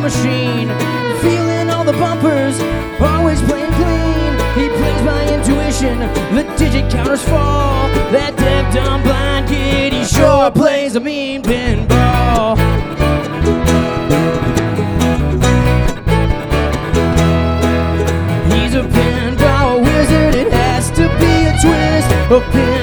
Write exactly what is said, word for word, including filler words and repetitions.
machine, feeling all the bumpers, always playing clean. He plays by intuition, the digit counters fall. That deaf, dumb, blind kid, he sure plays a mean pinball. He's a pinball wizard, it has to be a twist. A pin